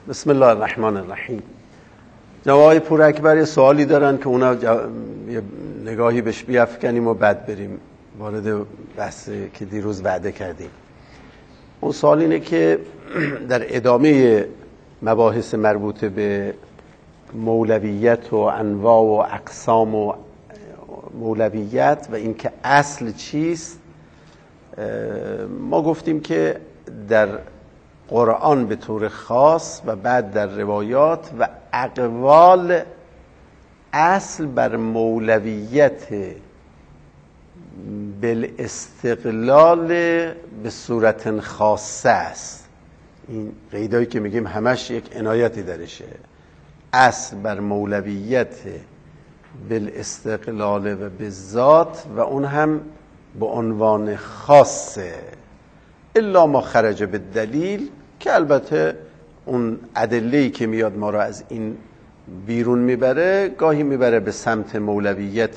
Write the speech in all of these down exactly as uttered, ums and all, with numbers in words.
بسم الله الرحمن الرحیم. جناب آقای پور اکبر یه سوالی دارن که اونا جا... یه نگاهی بهش بیافکنیم و بعد بریم وارد بحث که دیروز وعده کردیم. اون سوال اینه که در ادامه مباحث مربوط به مولویت و انواع و اقسام و مولویت و اینکه اصل چیست، ما گفتیم که در قرآن به طور خاص و بعد در روایات و اقوال اصل بر مولویت بالاستقلال به صورت خاصه است. این قیدایی که میگیم همش یک عنایتی درشه. اصل بر مولویت بالاستقلال و به ذات و اون هم به عنوان خاصه، الا ما خرج به دلیل، که البته اون ادله‌ای که میاد ما را از این بیرون میبره، گاهی میبره به سمت مولویت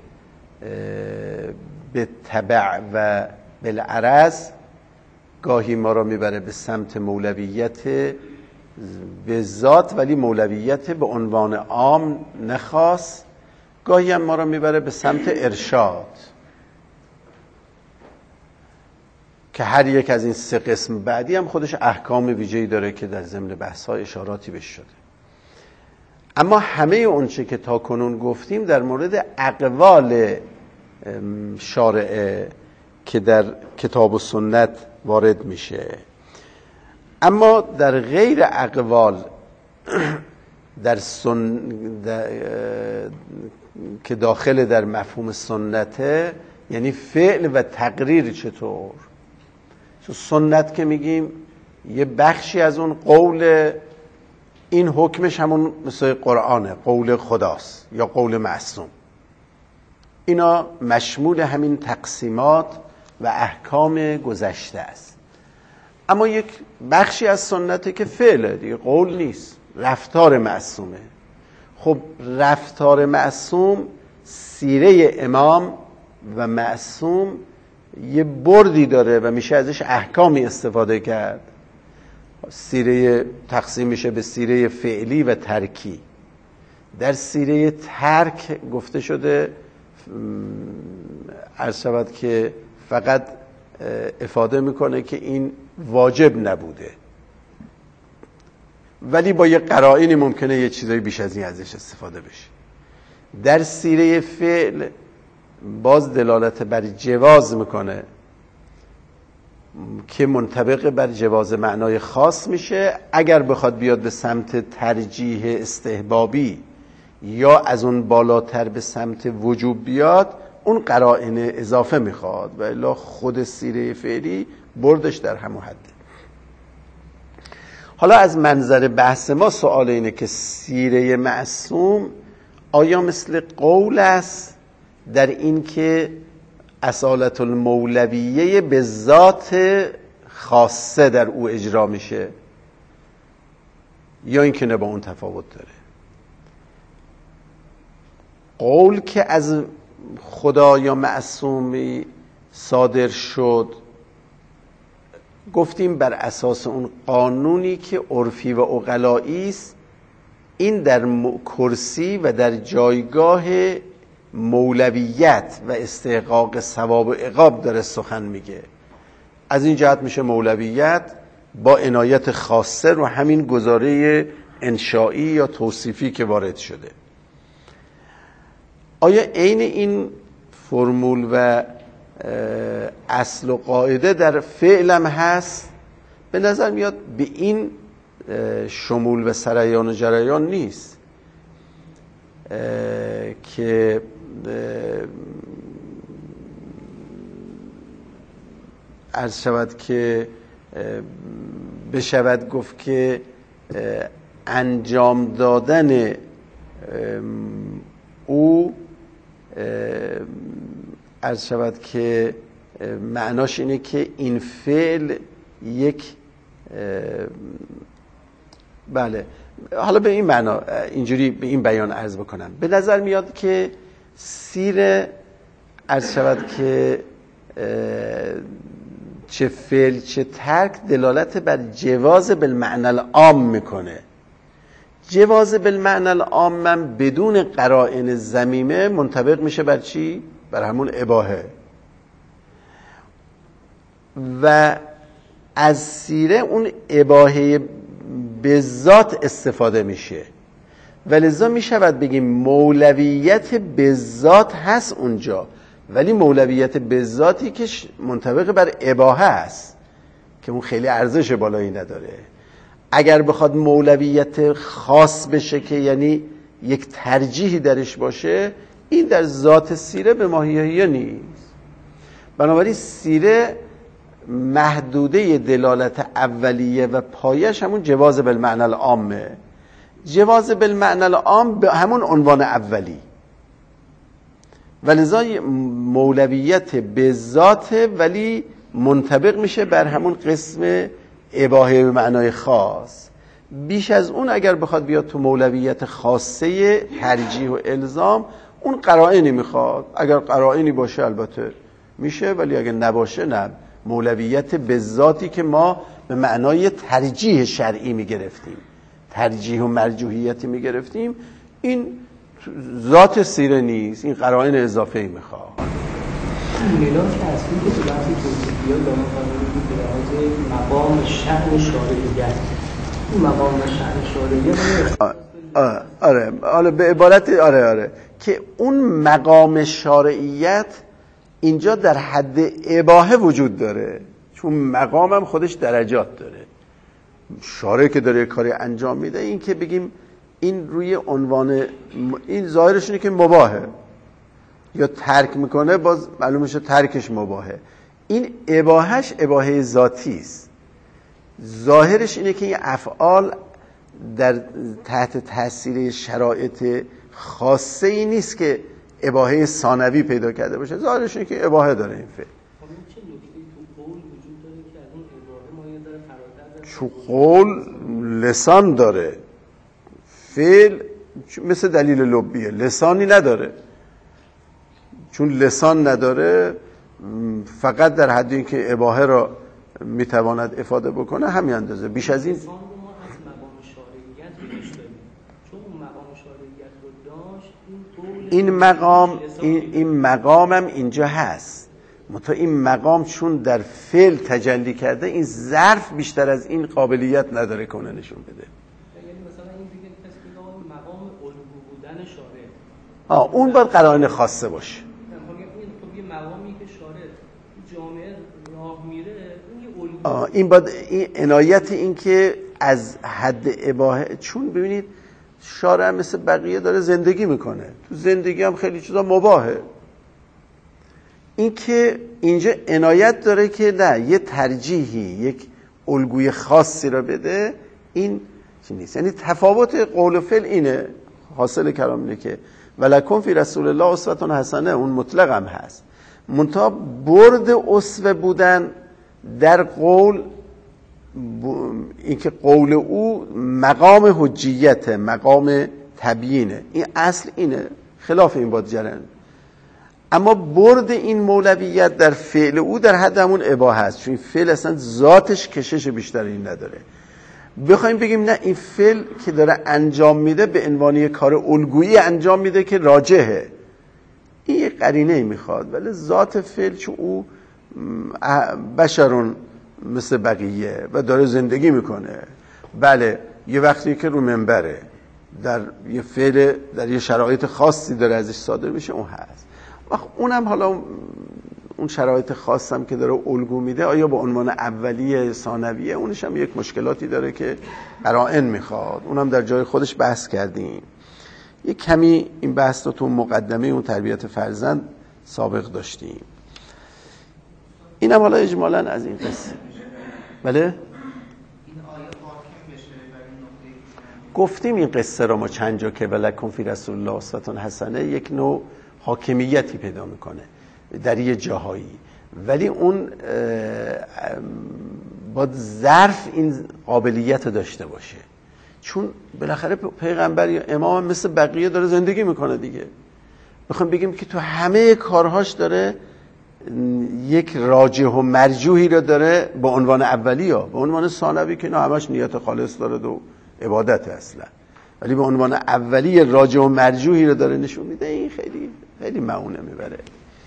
به تبع و بالعرض، گاهی ما را میبره به سمت مولویت به ذات ولی مولویت به عنوان عام نخاص، گاهی هم ما را میبره به سمت ارشاد، که هر یک از این سه قسم بعدی هم خودش احکام ویژه‌ای داره که در ضمن بحث‌ها اشاراتی بهش شده. اما همه اون چه که تا کنون گفتیم در مورد اقوال شارعه که در کتاب و سنت وارد میشه. اما در غیر اقوال در سن در... که داخل در مفهوم سنته، یعنی فعل و تقریر، چطور؟ سنت که میگیم یه بخشی از اون قول، این حکمش همون مثل قرآنه، قول خداست یا قول معصوم. اینا مشمول همین تقسیمات و احکام گذشته است. اما یک بخشی از سنته که فعله دیگه، قول نیست، رفتار معصومه. خب رفتار معصوم، سیره امام و معصوم یه بردی داره و میشه ازش احکامی استفاده کرد. سیره تقسیم میشه به سیره فعلی و ترکی. در سیره ترک گفته شده عرض شود که فقط افاده میکنه که این واجب نبوده، ولی با یه قرائنی ممکنه یه چیزایی بیش از این ازش استفاده بشه. در سیره فعل باز دلالت بر جواز میکنه که منطبق بر جواز معنای خاص میشه. اگر بخواد بیاد به سمت ترجیح استحبابی یا از اون بالاتر به سمت وجوب بیاد، اون قرائن اضافه میخواد، و الا خود سیره فعلی بردش در همون حده. حالا از منظر بحث ما سوال اینه که سیره معصوم آیا مثل قول است در این که اصالت المولویه به ذات خاصه در او اجرا میشه، یا اینکه نه با اون تفاوت داره؟ قول که از خدا یا معصومی صادر شد، گفتیم بر اساس اون قانونی که عرفی و عقلایی است، این در کرسی و در جایگاه مولویت و استحقاق ثواب و عقاب داره سخن میگه. از این جهت میشه مولویت با عنایت خاصه رو همین گزاره انشائی یا توصیفی که وارد شده. آیا عین این فرمول و اصل و قاعده در فعلم هست؟ به نظر میاد به این شمول و سریان و جریان نیست که عرض شود که بشود گفت که انجام دادن او عرض شود که معناش اینه که این فعل یک بله حالا به این معنا اینجوری به این بیان عرض بکنم. به نظر میاد که سیر عرض شود که چه فعل چه ترک دلالت بر جواز بالمعنى العام میکنه. جواز بالمعنى العام من بدون قرائن ذمیمه منطبق میشه بر چی؟ بر همون اباحه. و از سیره اون اباحه به ذات استفاده میشه و لذا میشود بگیم مولویت به ذات هست اونجا، ولی مولویت به ذاتی که منطبق بر اباحه است که اون خیلی ارزش بالایی نداره. اگر بخواد مولویت خاص بشه که یعنی یک ترجیحی درش باشه، این در ذات سیره به ماهیه نیست. بنابراین سیره محدوده دلالت اولیه و پایش همون جواز بالمعنى العامه. جواز بالمعنى العام به همون عنوان اولی و لذا مولویت به ذات ولی منطبق میشه بر همون قسم اباحه به معنای خاص. بیش از اون اگر بخواد بیاد تو مولویت خاصه ترجیح و الزام، اون قرائنی میخواد. اگر قرائنی باشه البته میشه، ولی اگر نباشه نه. مولویت به ذاتی که ما به معنای ترجیح شرعی میگرفتیم، ترجیح و مرجوحیتی میگرفتیم، این ذات سیره نیست، این قرائن اضافه ای میخواد. ملاک اصلی که تو بحث توصیفیات دارم فرمودید به لحاظ مقام شأن شارعیت، اون مقام شأن شارعیت آره آره به عبارت آره آره که اون مقام شارعیت اینجا در حد اباحه وجود داره، چون مقام هم خودش درجات داره. شارع که داره کاری انجام میده، این که بگیم این روی عنوان این ظاهرش اینه که مباحه، یا ترک میکنه باز معلوم میشه ترکش مباحه. این اباحهش اباحه ذاتی است. ظاهرش اینه که این افعال در تحت تاثیر شرایط خاصه ای نیست که اباحه ثانوی پیدا کرده باشه. ظاهرش اینه که اباحه داره این فعل. چون قول لسان داره، فعل مثل دلیل لبیه لسانی نداره. چون لسان نداره فقط در حد این که اباحه را میتواند افاده بکنه، همین اندازه. بیش از این این مقام این, این مقامم اینجا هست، منتها این مقام چون در فعل تجلی کرده، این ظرف بیشتر از این قابلیت نداره کنه نشون بده. یعنی مثلا این دیگه کسی که مقام الگو بودن شارع، آه اون باید قرائن خاصه باشه. خب یه مقامی که شارع جامعه راه میره، این الگو آه این باید این عنایت این که از حد اباحه، چون ببینید شارع مثل بقیه داره زندگی میکنه، تو زندگی هم خیلی چیزا مباحه. این که اینجا عنایت داره که نه یه ترجیحی، یک الگوی خاصی را بده، این چی نیست. یعنی تفاوت قول و فعل اینه. حاصل کلام اینه که ولکم فی رسول الله اسوة حسنه، اون مطلق هم هست، منتها برد اسوه بودن در قول، این که قول او مقام حجیت، مقام تبیینه، این اصل اینه، خلاف این باید جرن. اما برد این مولویت در فعل او در حد همون اباحه است، چون این فعل اصلا ذاتش کشش بیشتر این نداره. بخوایم بگیم نه این فعل که داره انجام میده به عنوان کار الگویی انجام میده که راجحه، این یه قرینه میخواد. ولی ذات فعل چون او بشرون مثل بقیه و داره زندگی میکنه، بله یه وقتی که رو منبره در یه فعل در یه شرایط خاصی داره ازش صادر میشه، اون هست. وقت اونم حالا اون شرایط خاصم که داره الگو میده، آیا به عنوان اولیه ثانویه، اونش هم یک مشکلاتی داره که قرائن میخواد، اونم در جای خودش بحث کردیم. یه کمی این بحث رو تو مقدمه اون تربیت فرزند سابق داشتیم. اینم حالا اجمالاً از این قصه. بله؟ گفتیم این قصه رو ما چند جا که ولکم فی رسول الله اسوة حسنه یک نوع حاکمیتی پیدا میکنه در یه جاهایی، ولی اون باید ظرف این قابلیت داشته باشه، چون بالاخره پیغمبر یا امام مثل بقیه داره زندگی میکنه دیگه. میخوام بگیم که تو همه کارهاش داره یک راجح و مرجوحی رو داره به عنوان اولی ها، به عنوان ثانوی که نه همش نیت خالص داره و عبادت اصلا، ولی به عنوان اولی راجح و مرجوحی رو داره نشون میده. این خیلی خیلی معونه میبره.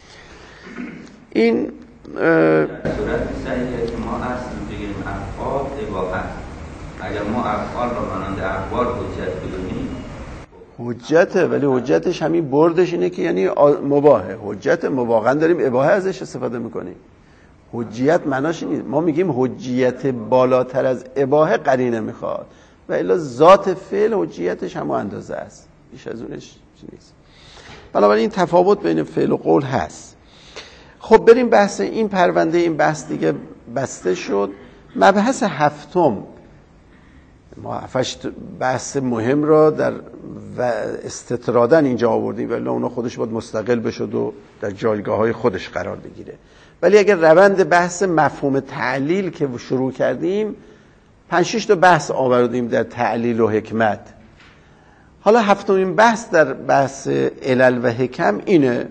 این در صورت صحیحه که ما اصل بگیریم افعال اباحه، اگر ما افعال رو مانند احوال حجت بدونیم حجته، ولی حجتش همین بردش اینه که یعنی مباحه. حجت واقعا داریم اباحه ازش استفاده میکنیم. حجیت معناش اینه، ما میگیم حجیت بالاتر از اباحه قرینه میخواد، و الا ذات فعل حجیتش هم اندازه است، بیش از اونش نیست. بنابراین تفاوت بین فعل و قول هست. خب بریم بحث این پرونده، این بحث دیگه بسته شد. مبحث هفتم، ما هفتش بحث مهم را در و استطرادن اینجا آوردیم، ولی اونا خودش باید مستقل بشد و در جایگاه های خودش قرار بگیره. ولی اگر روند بحث مفهوم تعلیل که شروع کردیم، پنج شش تا بحث آوردیم در تعلیل و حکمت. حالا هفتمین بحث در بحث علل و حکم اینه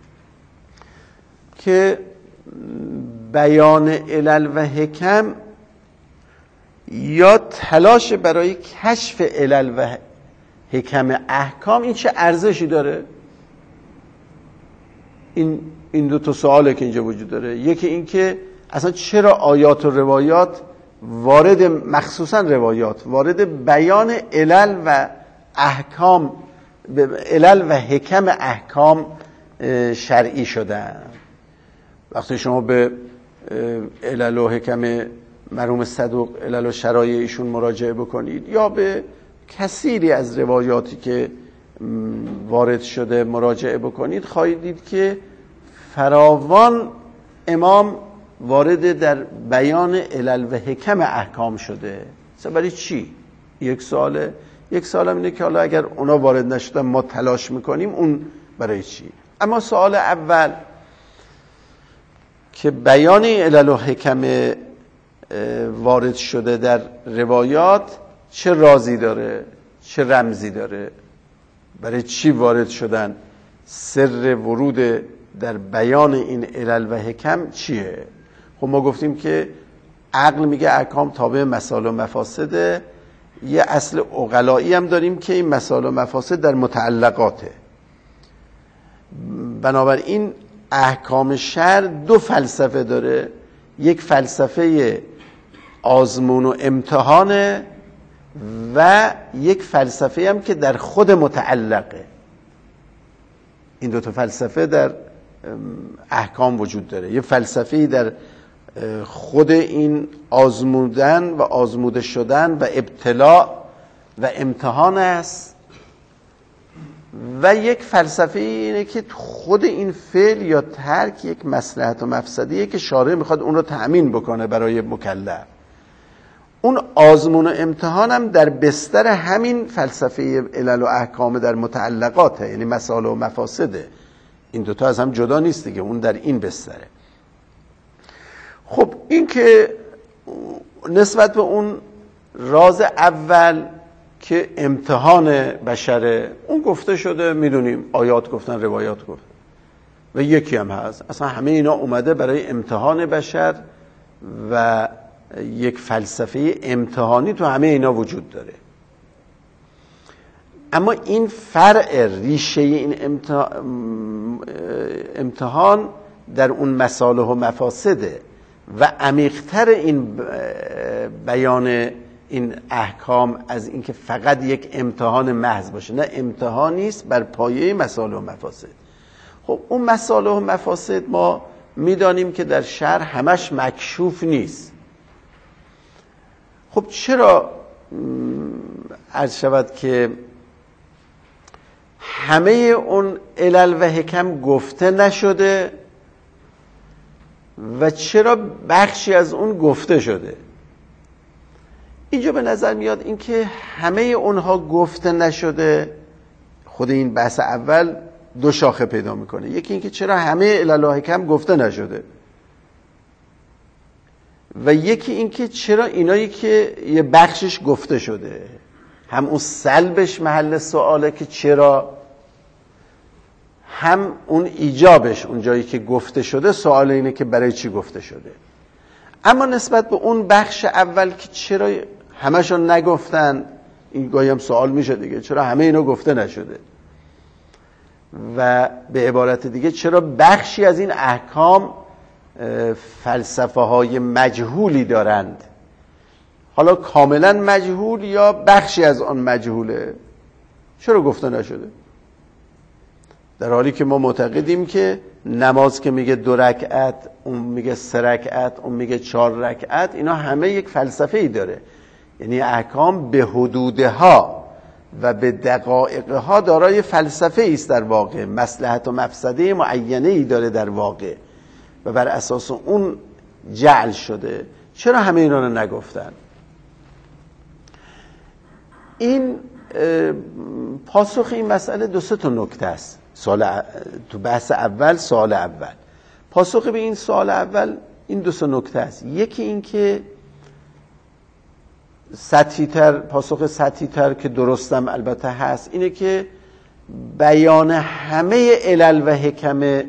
که بیان علل و حکم یا تلاش برای کشف علل و حکم احکام این چه ارزشی داره؟ این این دو تا سواله که اینجا وجود داره. یکی این که اصلا چرا آیات و روایات وارد، مخصوصا روایات وارد بیان علل و احکام، علل و حکم احکام شرعی شدن. وقتی شما به علل و حکم مرحوم صدوق علل و شرایع ایشون مراجعه بکنید، یا به کثیری از روایاتی که وارد شده مراجعه بکنید، خواهید دید که فراوان امام وارد در بیان علل و حکم احکام شده. برای چی؟ یک سواله. یک سوال هم اینه که حالا اگر اونا وارد نشدن ما تلاش میکنیم، اون برای چی؟ اما سوال اول که بیان علل و حکم وارد شده در روایات چه رازی داره، چه رمزی داره، برای چی وارد شدن، سر ورود در بیان این علل و حکم چیه؟ خب ما گفتیم که عقل میگه احکام تابع مصالح و مفاسده. یه اصل عقلایی هم داریم که این مصالح و مفاسد در متعلقاته. بنابراین احکام شرع دو فلسفه داره، یک فلسفه آزمون و امتحانه و یک فلسفه هم که در خود متعلقه. این دو تا فلسفه در احکام وجود داره. یه فلسفه در خود این آزمودن و آزموده شدن و ابتلاء و امتحان است، و یک فلسفه اینه که خود این فعل یا ترک یک مصلحت و مفسدیه که شارع میخواد اون رو تأمین بکنه برای مکلف. اون آزمون و امتحان هم در بستر همین فلسفه علل و احکام در متعلقاته، یعنی مصالح و مفاسده. این دوتا از هم جدا نیست دیگه، اون در این بستره. خب این که نسبت به اون راز اول که امتحان بشره، اون گفته شده، میدونیم آیات گفتن، روایات گفتن، و یکی هم هست اصلا همه اینا اومده برای امتحان بشر و یک فلسفه امتحانی تو همه اینا وجود داره. اما این فرع ریشه این امتحان در اون مصالح و مفاسده و عمیق‌تر این بیان این احکام از اینکه فقط یک امتحان محض باشه. نه، امتحانی است بر پایه مصالح و مفاسد. خب اون مصالح و مفاسد ما میدانیم که در شرع همش مکشوف نیست. خب چرا عرض شود که همه اون علل و حکم گفته نشده و چرا بخشی از اون گفته شده؟ اینجا به نظر میاد این که همه اونها گفته نشده. خود این بحث اول دو شاخه پیدا میکنه. یکی این که چرا همه علل و حکم گفته نشده، و یکی این که چرا اینایی که یه بخشش گفته شده. هم اون سلبش محل سواله که چرا، هم اون ایجابش اون جایی که گفته شده، سوال اینه که برای چی گفته شده. اما نسبت به اون بخش اول که چرا همشون نگفتن، این گاهی هم سوال میشه دیگه، چرا همه اینا گفته نشده؟ و به عبارت دیگه چرا بخشی از این احکام فلسفه های مجهولی دارند؟ حالا کاملا مجهول یا بخشی از آن مجهوله، چرا گفته نشده؟ در حالی که ما معتقدیم که نماز که میگه دو رکعت، اون میگه سه رکعت، اون میگه چهار رکعت، اینا همه یک فلسفه ای داره. یعنی احکام به حدودها و به دقایقها دارای فلسفه ای است در واقع، مصلحت و مفسده معینه ای داره در واقع و بر اساس اون جعل شده. چرا همه اینا رو نگفتن؟ این پاسخ این مسئله دو سه تا نکته است. سوال تو بحث اول، سوال اول پاسخ به این سوال اول این دو سه نکته است. یکی این که سطحی تر، پاسخ سطحی تر که درستم البته هست، اینه که بیان همه علل و حکم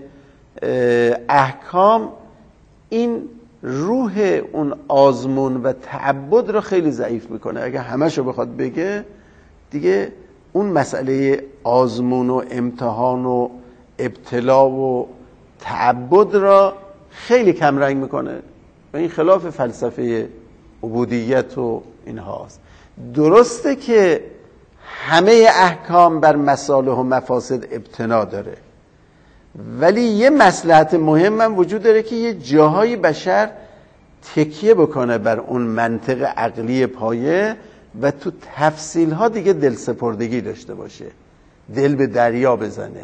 احکام این روح اون آزمون و تعبد رو خیلی ضعیف میکنه. اگه همشو بخواد بگه دیگه اون مسئله آزمون و امتحان و ابتلا و تعبد را خیلی کم رنگ میکنه و این خلاف فلسفه عبودیت و این هاست. درسته که همه احکام بر مصالح و مفاسد ابتنا داره، ولی یه مصلحت مهم هم وجود داره که یه جاهای بشر تکیه بکنه بر اون منطق عقلی پایه و تو تفصیل ها دیگه دل سپردگی داشته باشه، دل به دریا بزنه،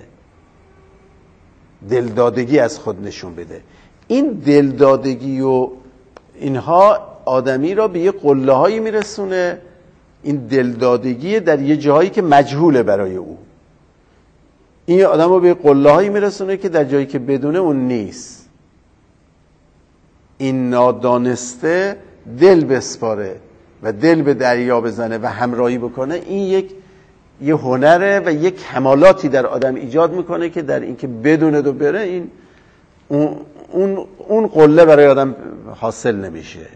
دلدادگی از خود نشون بده. این دلدادگی و اینها آدمی را به یه قله هایی میرسونه. این دلدادگی در یه جایی که مجهوله برای او، این آدم رو به قله هایی میرسونه که در جایی که بدونه اون نیست. این نادانسته دل بسپاره و دل به دریا بزنه و همراهی بکنه. این یک یه هنره و یک کمالاتی در آدم ایجاد میکنه که در این که بدونه دو بره، این اون اون اون قله برای آدم حاصل نمیشه.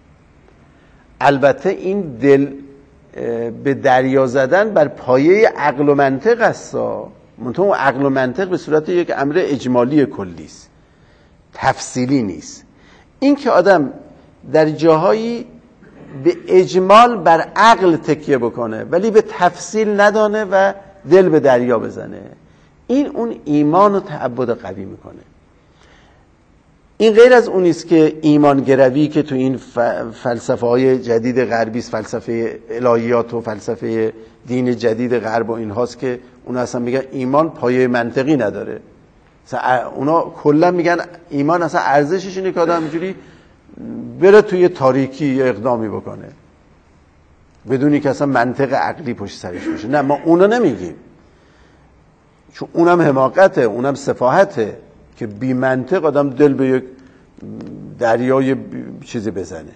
البته این دل به دریا زدن بر پایه عقل و منطق است، منتها عقل و منطق به صورت یک امر اجمالی کلی است، تفصیلی نیست. این که آدم در جاهایی به اجمال بر عقل تکیه بکنه ولی به تفصیل ندانه و دل به دریا بزنه، این اون ایمان و تعبد قوی میکنه. این غیر از اون است که ایمان گروی که تو این فلسفه های جدید غربی است، فلسفه الهیات و فلسفه دین جدید غرب و این هاست که اونا اصلا میگن ایمان پایه منطقی نداره. اونا کلا میگن ایمان اصلا ارزشش اینه که آدم اینجوری بره توی تاریکی اقدامی بکنه بدونی که اصلا منطق عقلی پشت سرش باشه. نه، ما اونا نمیگیم، چون اونم حماقته، اونم سفاهته که بی منطق آدم دل به یک دریای چیزی بزنه.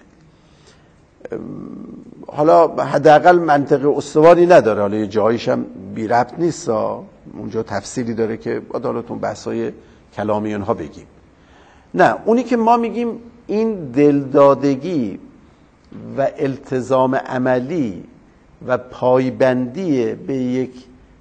حالا حداقل منطق استواری نداره، حالا یه جاییش هم بی ربط نیست، اونجا تفصیلی داره که عدالتون بحثای کلامی اونها بگیم. نه، اونی که ما میگیم این دلدادگی و التزام عملی و پایبندی به یک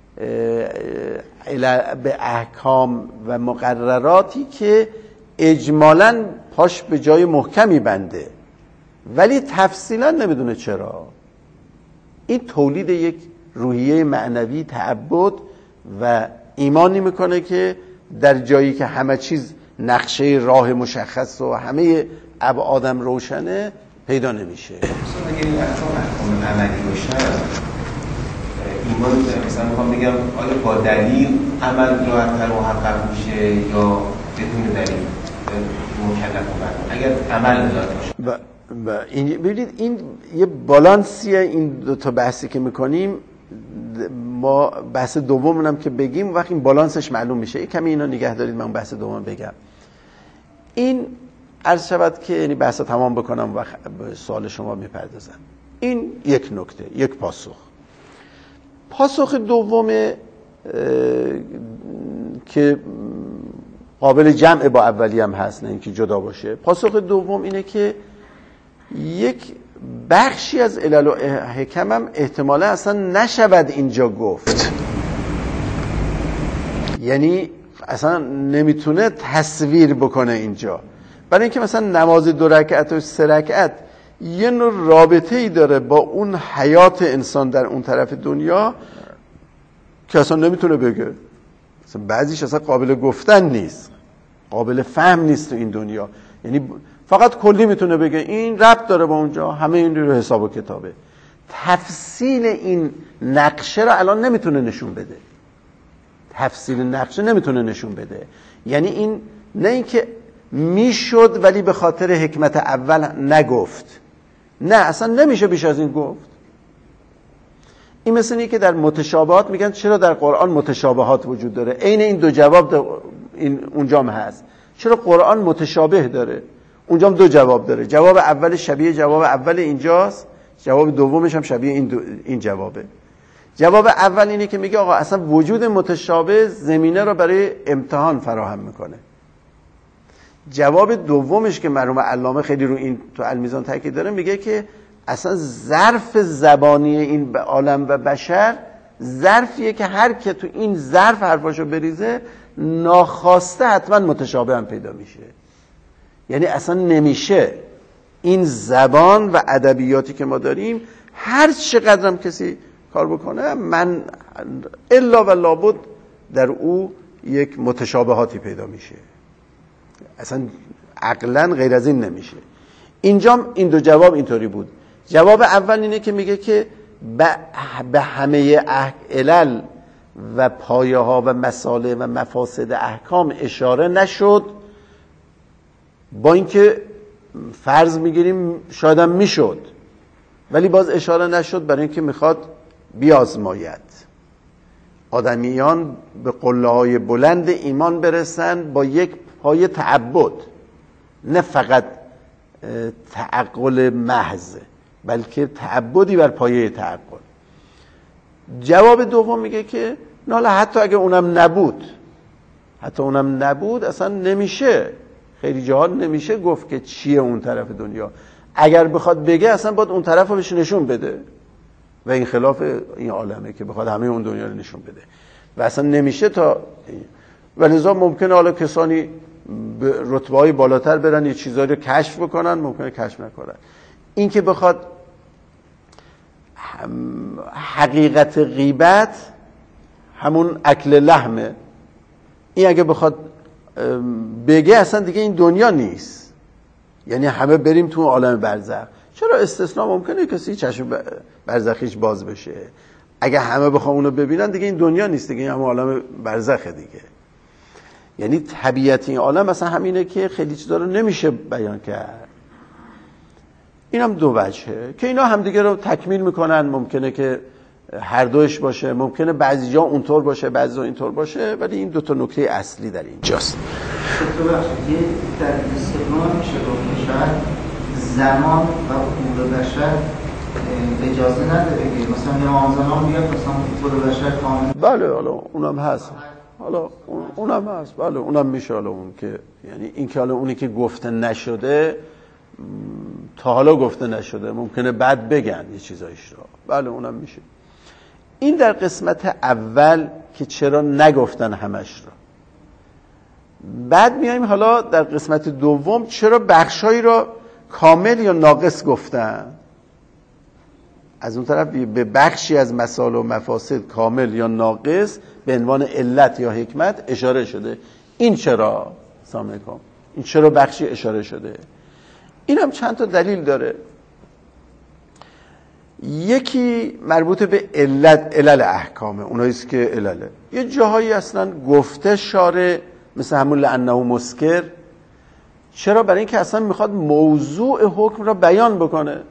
به احکام و مقرراتی که اجمالاً پاش به جای محکمی بنده ولی تفصیلاً نمیدونه چرا، این تولید یک روحیه معنوی تعبد و ایمانی میکنه که در جایی که همه چیز نقشه راه مشخص و همه ابعادم روشنه پیدا نمیشه. مثلا اگه این احکام عملی باشه، ایمان مثلا میخوام بگم آیا با دلیل عمل راحت‌تر محقق میشه یا بدون دلیل مکلف بود؟ اگر عمل داشته باشه. و, و این ببینید این یه بالانسیه، این دو تا بحثی که میکنیم. ما بحث دومونم که بگیم وقتی این بالانسش معلوم میشه. کمی اینا نگه دارید، من بحث دوم بگم. این عرض شود که یعنی بحث تمام بکنم و به سوال شما میپردازم. این یک نکته، یک پاسخ. پاسخ دوم که قابل جمع با اولی هم هست، نه اینکه جدا باشه. پاسخ دوم اینه که یک بخشی از علل و حکم هم احتمالا اصلا نشود اینجا گفت، یعنی اصلا نمیتونه تصویر بکنه اینجا، برای اینکه مثلا نماز دو رکعت و سه رکعت یه نوع رابطه ای داره با اون حیات انسان در اون طرف دنیا که اصلا نمیتونه بگه. اصلا بعضیش اصلا قابل گفتن نیست، قابل فهم نیست تو این دنیا، یعنی فقط کلی میتونه بگه این ربط داره با اونجا، همه این رو حساب و کتابه. تفصیل این نقشه رو الان نمیتونه نشون بده، تفصیل نقشه نمیتونه نشون بده. یعنی این نه اینکه میشد ولی به خاطر حکمت اول نگفت، نه اصلا نمیشه بیش از این گفت. این مثل اینه که در متشابهات میگن چرا در قرآن متشابهات وجود داره، عین این دو جواب این اونجا هم هست. چرا قرآن متشابه داره، اونجا هم دو جواب داره. جواب اول شبیه جواب اول اینجاست، جواب دومش هم شبیه این دو این جوابه. جواب اول اینه که میگه آقا اصلا وجود متشابه زمینه رو برای امتحان فراهم میکنه. جواب دومش که مرحوم علامه خیلی رو این تو المیزان تاکید داره، میگه که اصلا ظرف زبانی این عالم و بشر ظرفیه که هر که تو این ظرف حرفاشو بریزه ناخواسته حتما متشابه هم پیدا میشه. یعنی اصلا نمیشه این زبان و ادبیاتی که ما داریم هر چقدر هم کسی کار بکنه من الا و لابد در او یک متشابهاتی پیدا میشه، اصلا عقلا غیر از این نمیشه. اینجا این دو جواب اینطوری بود. جواب اول اینه که میگه که به همه علل و پایه ها و مصالح و مفاسد احکام اشاره نشد، با اینکه فرض میگیریم شاید هم میشد ولی باز اشاره نشد، برای اینکه میخواد بیازماید آدمیان به قله های بلند ایمان برسن با یک پایه تعبد، نه فقط تعقل محض بلکه تعبدی بر پایه تعقل. جواب دوم میگه که نه حتی اگه اونم نبود، حتی اونم نبود اصلا نمیشه، خیلی جاها نمیشه گفت که چیه اون طرف دنیا. اگر بخواد بگه اصلا باید اون طرف رو بهش نشون بده و این خلاف این عالمه که بخواد همه اون دنیا رو نشون بده و اصلا نمیشه تا. ولذا ممکنه حالا کسانی به رتبه‌های بالاتر برن یه چیزایی رو کشف بکنن، ممکنه کشف نکنن. این که بخواد حقیقت غیبت همون اکل لحمه، این اگه بخواد بگه اصلا دیگه این دنیا نیست، یعنی همه بریم تو عالم برزخ. چرا استثناء ممکنه کسی چشم برزخیش باز بشه، اگه همه بخوام اونو ببینن دیگه این دنیا نیست، دیگه این همه عالم برزخه دیگه. یعنی طبیعت این عالم مثلا همینه که خیلی چیزا رو نمیشه بیان کرد. این هم دو وجهه که اینا همدیگه رو تکمیل میکنن. ممکنه که هر دوش باشه، ممکنه بعضی جا اونطور باشه بعضی جا اینطور باشه، ولی این دو تا نکته اصلی در اینجاست. تو بخشی در استقلال میشه گفت شاید زمان و امور بشر اجازه نداره که مثلا امام زمان بیاد مثلا امور بشر کامل. بله حالا اونم هست، حالا اونم هست، بله اونم میشه. حالا اون که یعنی این که حالا اونی که گفته نشده تا حالا گفته نشده ممکنه بعد بگن یه چیزایش رو، بله اونم میشه. این در قسمت اول که چرا نگفتن همش رو. بعد میایم حالا در قسمت دوم چرا بخشایی رو کامل یا ناقص گفتن. از اون طرف به بخشی از مصالح و مفاسد کامل یا ناقص به عنوان علت یا حکمت اشاره شده. این چرا سامع کن، این چرا بخشی اشاره شده. این هم چند تا دلیل داره. یکی مربوط به علت علل احکامه، اوناییست که علله. یه جاهایی اصلا گفته شاره مثل همون لعنه مسکر. چرا؟ برای اینکه اصلا میخواد موضوع حکم را بیان بکنه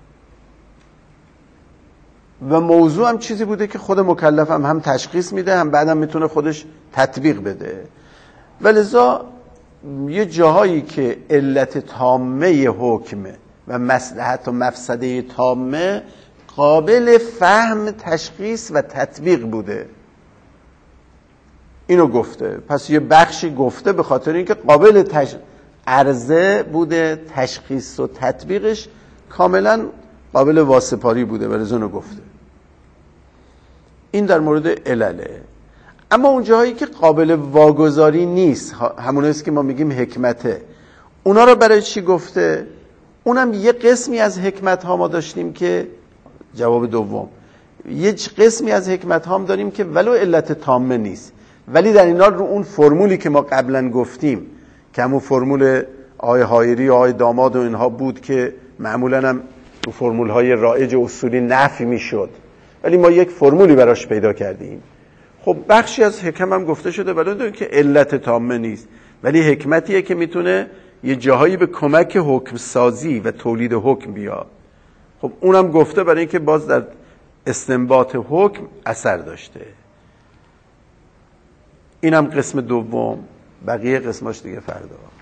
و موضوع هم چیزی بوده که خود مکلف هم, هم تشخیص میده هم بعدم میتونه خودش تطبیق بده. ولذا یه جاهایی که علت تامه حکمه و مصلحت و مفسده تامه قابل فهم، تشخیص و تطبیق بوده. اینو گفته، پس یه بخشی گفته به خاطر اینکه قابل تش... عرضه بوده، تشخیص و تطبیقش کاملا قابل واسپاری بوده و رزونو گفته. این در مورد علله. اما اون جاهایی که قابل واگذاری نیست، همونست که ما میگیم حکمته، اونا رو برای چی گفته؟ اونم یه قسمی از حکمت ها ما داشتیم که جواب دوم، یه قسمی از حکمت ها هم داریم که ولو علت تامه نیست، ولی در اینا رو اون فرمولی که ما قبلا گفتیم که همون فرمول آقای حایری و آقای داماد و اینها بود که معمولا هم تو فرمول های رایج اصولی نفی میشد، ولی ما یک فرمولی براش پیدا کردیم. خب بخشی از حکم هم گفته شده ولو داره که علت تامه نیست، ولی حکمتیه که میتونه یه جاهایی به کمک حکم سازی و تولید حکم بیاد. خب اونم گفته برای اینکه باز در استنباط حکم اثر داشته. اینم قسم دوم، بقیه قسماش دیگه فردا.